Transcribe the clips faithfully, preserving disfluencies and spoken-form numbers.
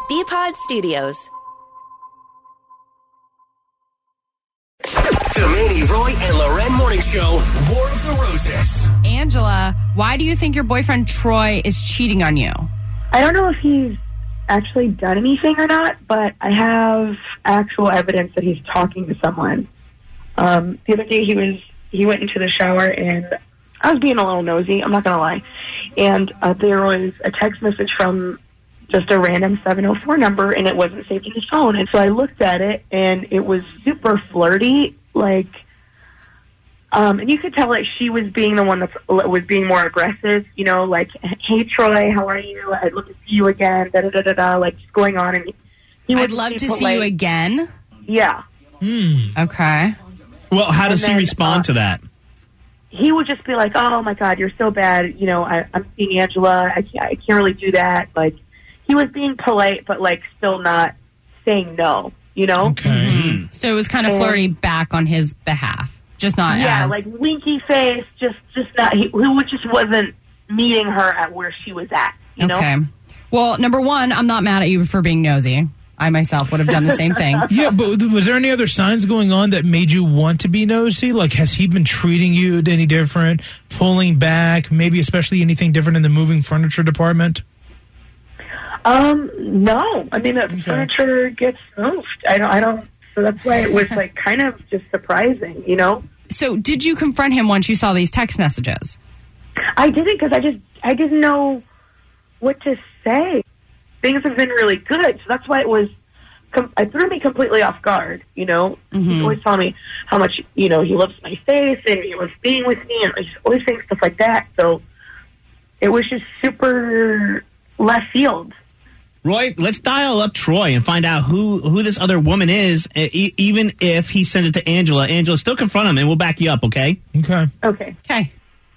B-Pod Studios. The Manny, Roy, and Loren Morning Show, War of the Roses. Angela, why do you think your boyfriend Troy is cheating on you? I don't know if he's actually done anything or not, but I have actual evidence that he's talking to someone. Um, the other day he was he went into the shower, and I was being a little nosy, I'm not going to lie. And uh, there was a text message from just a random seven oh four number, and it wasn't saved in his phone. And so I looked at it, and it was super flirty, like, um, and you could tell that she was being the one that was being more aggressive, you know, like, hey, Troy, how are you? I'd love to see you again, da-da-da-da-da, like, just going on. And he I'd love to see you again? Yeah. Hmm. Okay. Well, how does And he then, respond uh, to that? He would just be like, oh, my God, you're so bad. You know, I, I'm seeing Angela. I can't, I can't really do that. Like, he was being polite, but, like, still not saying no, you know? Okay. Mm-hmm. So it was kind of And- flirty back on his behalf, just not Yeah, as... like, winky face, just, just not, he, he just wasn't meeting her at where she was at, you know? Okay. Well, number one, I'm not mad at you for being nosy. I myself would have done the same thing. Yeah, but was there any other signs going on that made you want to be nosy? Like, has he been treating you any different, pulling back, maybe especially anything different in the moving furniture department? Um, no. I mean, the okay. furniture gets moved. I don't, I don't, so that's why it was, like, kind of just surprising, you know? So did you confront him once you saw these text messages? I didn't, because I just, I didn't know what to say. Things have been really good, so that's why it was, com- it threw me completely off guard, you know? Mm-hmm. He's always telling me how much, you know, he loves my face, and he loves being with me, and he's always saying stuff like that, so it was just super left field. Roy, let's dial up Troy and find out who, who this other woman is, e- even if he sends it to Angela. Angela, still confront him, and we'll back you up, okay? Okay. Okay. Okay.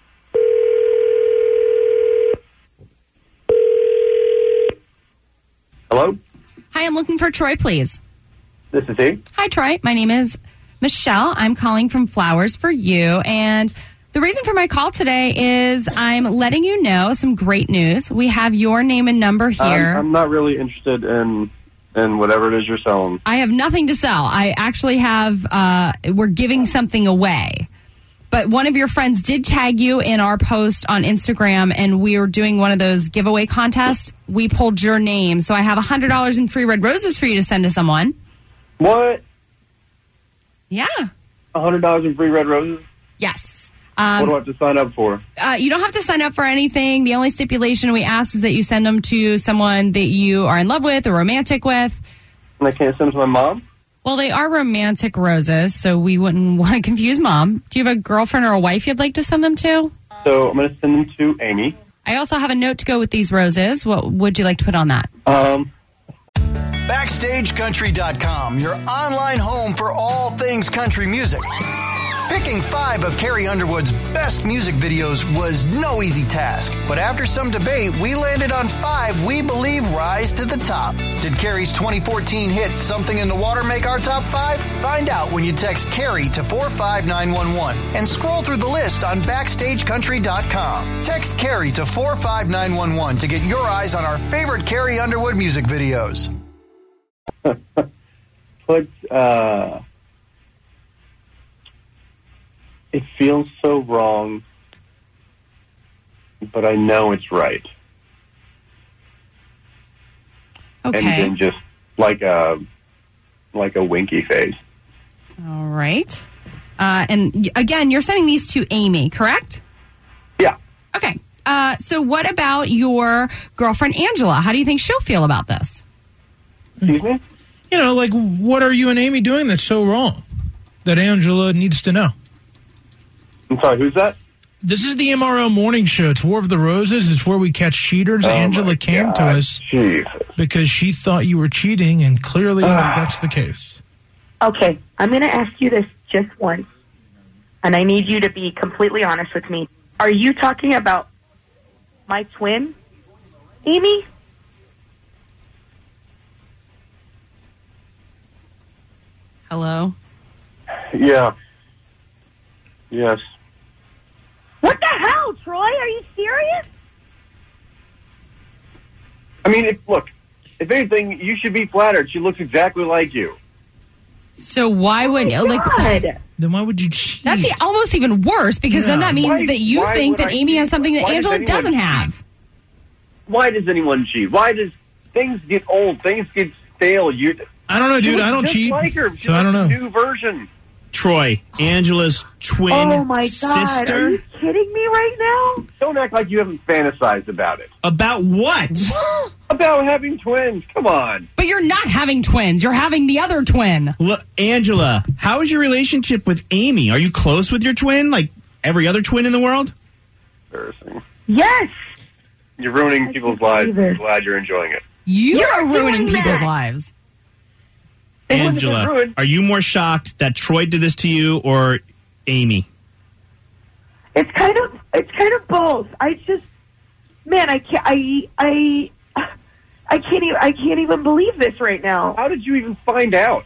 Hello? Hi, I'm looking for Troy, please. This is he. Hi, Troy. My name is Michelle. I'm calling from Flowers for You, and the reason for my call today is I'm letting you know some great news. We have your name and number here. I'm, I'm not really interested in in whatever it is you're selling. I have nothing to sell. I actually have, uh, we're giving something away. But one of your friends did tag you in our post on Instagram, and we were doing one of those giveaway contests. We pulled your name, so I have one hundred dollars in free red roses for you to send to someone. What? Yeah. one hundred dollars in free red roses? Yes. Um, what do I have to sign up for? Uh, you don't have to sign up for anything. The only stipulation we ask is that you send them to someone that you are in love with or romantic with. And I can't send them to my mom? Well, they are romantic roses, so we wouldn't want to confuse Mom. Do you have a girlfriend or a wife you'd like to send them to? So I'm going to send them to Amy. I also have a note to go with these roses. What would you like to put on that? Um... Backstage Country dot com, your online home for all things country music. Picking five of Carrie Underwood's best music videos was no easy task, but after some debate, we landed on five we believe rise to the top. Did Carrie's twenty fourteen hit Something in the Water make our top five? Find out when you text Carrie to four five nine one one and scroll through the list on Backstage Country dot com. Text Carrie to four five nine one one to get your eyes on our favorite Carrie Underwood music videos. But, uh... it feels so wrong, but I know it's right. Okay. And then just like a like a winky face. All right. Uh, and y- again, you're sending these to Amy, correct? Yeah. Okay. Uh, so what about your girlfriend, Angela? How do you think she'll feel about this? Excuse me? You know, like, what are you and Amy doing that's so wrong that Angela needs to know? I'm sorry, who's that? This is the M R L Morning Show. It's War of the Roses. It's where we catch cheaters. Oh Angela came God. to us Jesus. because she thought you were cheating, and clearly that's the case. Okay, I'm going to ask you this just once, and I need you to be completely honest with me. Are you talking about my twin, Amy? Hello? Yeah. Yes. What the hell, Troy? Are you serious? I mean, if, look, If anything, you should be flattered. She looks exactly like you. So why would Oh, like? God. Then why would you cheat? That's e- almost even worse because then Yeah. that means Why- that you why think would that I Amy cheat? has something that Why does Angela anyone doesn't cheat? have. Why does anyone cheat? Why does things get old? Things get stale. You, I don't know, she dude. looks I don't just cheat. Like her. She So I don't looks know. a new version. Troy, Angela's twin Oh, my God. sister. Are you kidding me right now? Don't act like you haven't fantasized about it. About what? About having twins. Come on. But you're not having twins. You're having the other twin. Look, Angela, how is your relationship with Amy? Are you close with your twin, like every other twin in the world? Embarrassing. Yes. You're ruining I people's can't lives. believe it. I'm glad you're enjoying it. You You're are ruining doing people's that. lives. It wasn't Angela, ruined. are you more shocked that Troy did this to you or Amy? It's kind of it's kind of both. I just, man, I can't. I I I can't even. I can't even believe this right now. How did you even find out?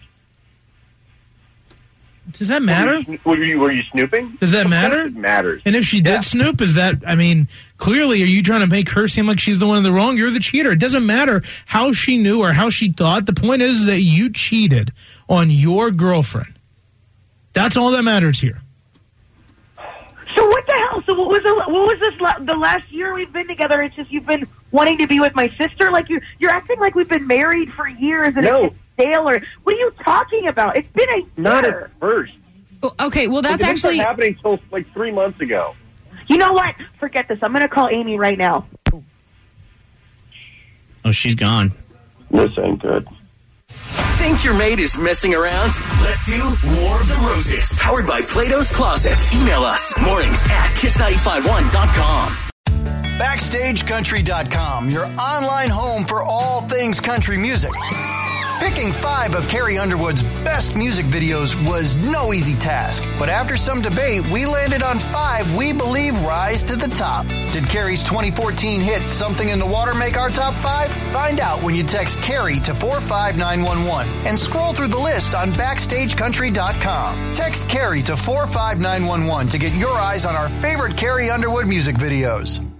Does that matter? Were you, were you, were you snooping? Does that Of matter? course It matters. And if she did Yeah. snoop, is that, I mean, clearly, are you trying to make her seem like she's the one in the wrong? You're the cheater. It doesn't matter how she knew or how she thought. The point is that you cheated on your girlfriend. That's all that matters here. So what the hell? So what was the, what was this la- the last year we've been together? It's just you've been wanting to be with my sister. Like you you're acting like we've been married for years and No. it's stale. Or what are you talking about? It's been a year. Not at first. Okay, well that's It didn't actually start happening until like three months ago. You know what? Forget this. I'm going to call Amy right now. Oh, she's gone. This ain't good. Think your mate is messing around? Let's do War of the Roses. Powered by Plato's Closet. Email us mornings at kiss nine five one dot com. Backstage Country dot com, your online home for all things country music. Picking five of Carrie Underwood's best music videos was no easy task, but after some debate, we landed on five we believe rise to the top. Did Carrie's twenty fourteen hit Something in the Water make our top five? Find out when you text Carrie to four five nine one one and scroll through the list on Backstage Country dot com. Text Carrie to four five nine one one to get your eyes on our favorite Carrie Underwood music videos.